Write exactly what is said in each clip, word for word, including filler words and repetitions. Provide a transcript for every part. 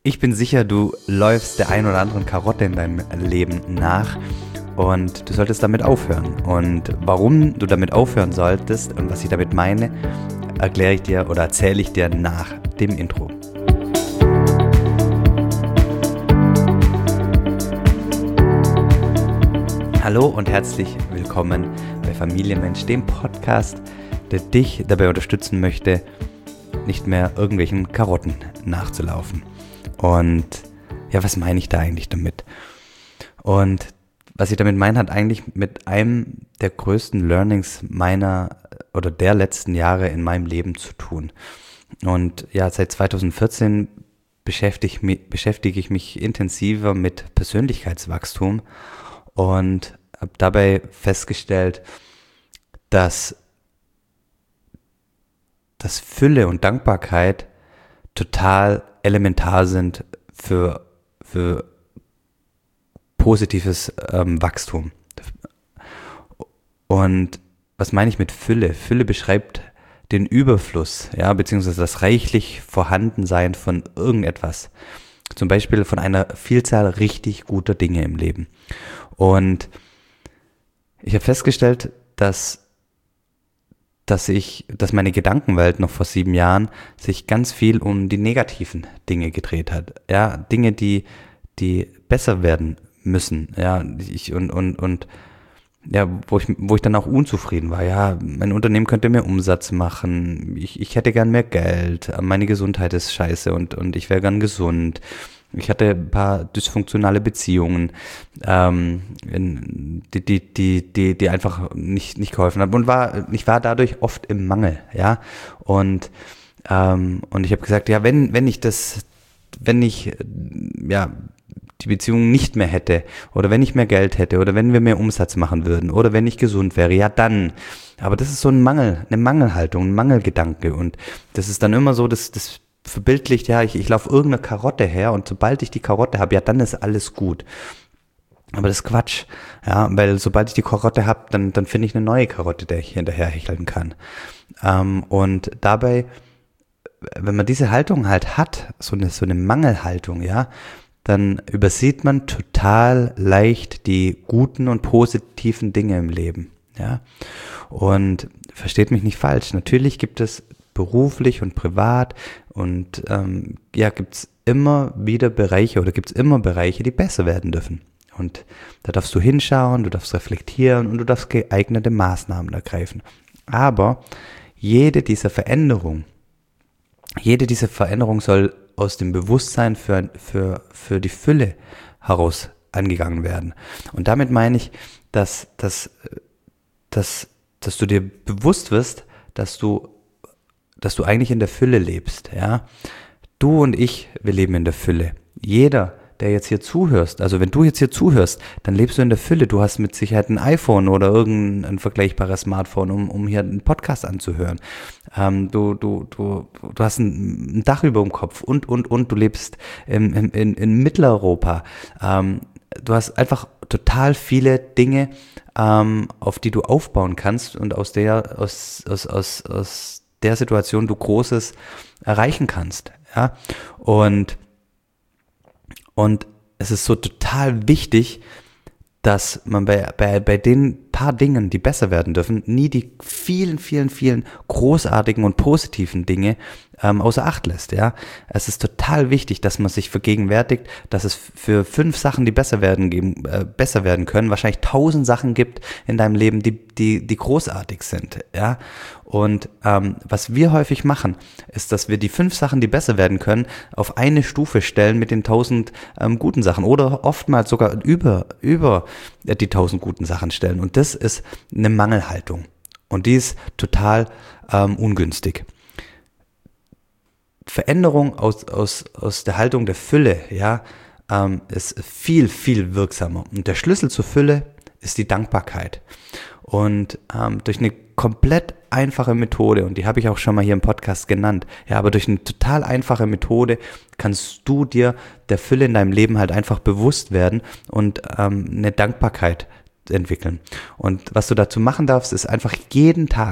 Ich bin sicher, du läufst der ein oder anderen Karotte in deinem Leben nach und du solltest damit aufhören. Und warum du damit aufhören solltest und was ich damit meine, erkläre ich dir oder erzähle ich dir nach dem Intro. Hallo und herzlich willkommen bei Familienmensch, dem Podcast, der dich dabei unterstützen möchte, nicht mehr irgendwelchen Karotten nachzulaufen. Und ja, was meine ich da eigentlich damit? Und was ich damit meine, hat eigentlich mit einem der größten Learnings meiner oder der letzten Jahre in meinem Leben zu tun. Und ja, seit zwanzig vierzehn beschäftige, mich, beschäftige ich mich intensiver mit Persönlichkeitswachstum und habe dabei festgestellt, dass, dass Fülle und Dankbarkeit total elementar sind für, für positives ähm, Wachstum. Und was meine ich mit Fülle? Fülle beschreibt den Überfluss, ja, beziehungsweise das reichlich Vorhandensein von irgendetwas. Zum Beispiel von einer Vielzahl richtig guter Dinge im Leben. Und ich habe festgestellt, dass dass ich, dass meine Gedankenwelt noch vor sieben Jahren sich ganz viel um die negativen Dinge gedreht hat. Ja, Dinge, die, die besser werden müssen. Ja, ich, und, und, und, ja, wo ich, wo ich dann auch unzufrieden war. Ja, mein Unternehmen könnte mehr Umsatz machen. Ich, ich hätte gern mehr Geld. Meine Gesundheit ist scheiße und, und ich wäre gern gesund. Ich hatte ein paar dysfunktionale Beziehungen, ähm, in, die, die, die, die, die einfach nicht, nicht geholfen haben und war, ich war dadurch oft im Mangel, ja, und, ähm, und ich habe gesagt, ja, wenn, wenn ich das, wenn ich, ja, die Beziehung nicht mehr hätte oder wenn ich mehr Geld hätte oder wenn wir mehr Umsatz machen würden oder wenn ich gesund wäre, ja dann, aber das ist so ein Mangel, eine Mangelhaltung, ein Mangelgedanke und das ist dann immer so, dass das verbildlicht, ja, ich, ich laufe irgendeine Karotte her und sobald ich die Karotte habe, ja, dann ist alles gut. Aber das ist Quatsch, ja, weil sobald ich die Karotte habe, dann, dann finde ich eine neue Karotte, der ich hinterher hecheln kann. Ähm, und dabei, wenn man diese Haltung halt hat, so eine, so eine Mangelhaltung, ja, dann übersieht man total leicht die guten und positiven Dinge im Leben, ja. Und versteht mich nicht falsch, natürlich gibt es beruflich und privat und ähm, ja, gibt's immer wieder Bereiche oder gibt's immer Bereiche, die besser werden dürfen. Und da darfst du hinschauen, du darfst reflektieren und du darfst geeignete Maßnahmen ergreifen. Aber jede dieser Veränderung, jede dieser Veränderung soll aus dem Bewusstsein für, für, für die Fülle heraus angegangen werden. Und damit meine ich, dass, dass, dass, dass du dir bewusst wirst, dass du dass du eigentlich in der Fülle lebst, ja. Du und ich, wir leben in der Fülle. Jeder, der jetzt hier zuhörst, also wenn du jetzt hier zuhörst, dann lebst du in der Fülle. Du hast mit Sicherheit ein iPhone oder irgendein vergleichbares Smartphone, um, um hier einen Podcast anzuhören. Ähm, du, du, du, du hast ein, ein Dach über dem Kopf und, und, und du lebst im, im, in, in Mitteleuropa. Ähm, du hast einfach total viele Dinge, ähm, auf die du aufbauen kannst und aus der, aus, aus, aus, aus der Situation du Großes erreichen kannst, ja, und, und es ist so total wichtig, dass man bei, bei, bei den paar Dingen, die besser werden dürfen, nie die vielen, vielen, vielen großartigen und positiven Dinge ähm, außer Acht lässt, ja. Es ist total wichtig, dass man sich vergegenwärtigt, dass es für fünf Sachen, die besser werden geben, äh, besser werden können, wahrscheinlich tausend Sachen gibt in deinem Leben, die, die, die großartig sind, ja. Und ähm, was wir häufig machen, ist, dass wir die fünf Sachen, die besser werden können, auf eine Stufe stellen mit den tausend ähm, guten Sachen oder oftmals sogar über, über die tausend guten Sachen stellen. Und das ist eine Mangelhaltung. Und die ist total ähm, ungünstig. Veränderung aus, aus, aus der Haltung der Fülle, ja, ähm, ist viel, viel wirksamer. Und der Schlüssel zur Fülle ist die Dankbarkeit. Und ähm, durch eine komplett einfache Methode, und die habe ich auch schon mal hier im Podcast genannt, ja, aber durch eine total einfache Methode kannst du dir der Fülle in deinem Leben halt einfach bewusst werden und ähm, eine Dankbarkeit entwickeln. Und was du dazu machen darfst, ist einfach jeden Tag,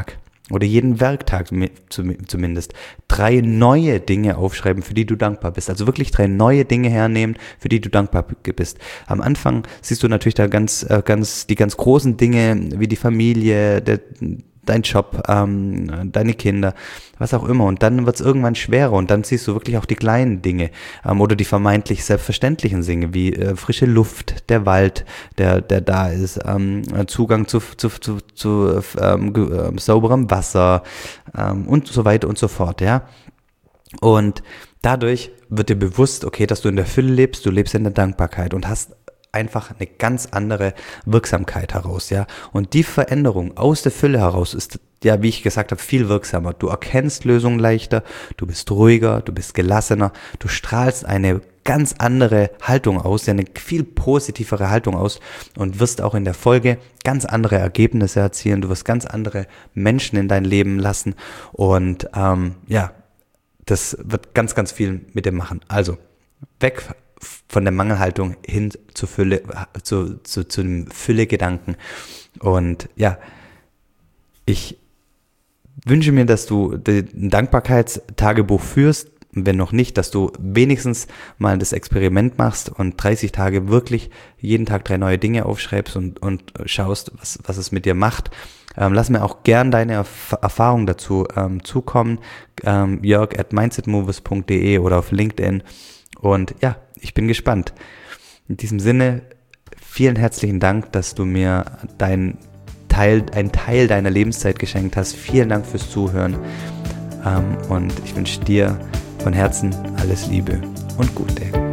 oder jeden Werktag zumindest drei neue Dinge aufschreiben, für die du dankbar bist. Also wirklich drei neue Dinge hernehmen, für die du dankbar bist. Am Anfang siehst du natürlich da ganz, ganz, die ganz großen Dinge wie die Familie, der, dein Job, ähm, deine Kinder, was auch immer. Und dann wird es irgendwann schwerer und dann siehst du wirklich auch die kleinen Dinge ähm, oder die vermeintlich selbstverständlichen Dinge wie äh, frische Luft, der Wald, der der da ist, ähm, Zugang zu, zu, zu, zu ähm, äh, sauberem Wasser ähm, und so weiter und so fort, ja. Und dadurch wird dir bewusst, okay, dass du in der Fülle lebst, du lebst in der Dankbarkeit und hast einfach eine ganz andere Wirksamkeit heraus, ja. Und die Veränderung aus der Fülle heraus ist, ja, wie ich gesagt habe, viel wirksamer. Du erkennst Lösungen leichter, du bist ruhiger, du bist gelassener, du strahlst eine ganz andere Haltung aus, ja, eine viel positivere Haltung aus und wirst auch in der Folge ganz andere Ergebnisse erzielen. Du wirst ganz andere Menschen in dein Leben lassen und ähm, ja, das wird ganz, ganz viel mit dir machen. Also, weg von der Mangelhaltung hin zur Fülle, zu, zu, zu dem Fülle-Gedanken. Und ja, ich wünsche mir, dass du ein Dankbarkeitstagebuch führst. Wenn noch nicht, dass du wenigstens mal das Experiment machst und dreißig Tage wirklich jeden Tag drei neue Dinge aufschreibst und, und schaust, was, was es mit dir macht. Ähm, lass mir auch gern deine Erf- Erfahrungen dazu ähm, zukommen. Ähm, jörg at mindsetmovers punkt de oder auf LinkedIn. Und ja, ich bin gespannt. In diesem Sinne, vielen herzlichen Dank, dass du mir dein Teil, einen Teil deiner Lebenszeit geschenkt hast. Vielen Dank fürs Zuhören. Ähm, und ich wünsche dir von Herzen alles Liebe und Gute.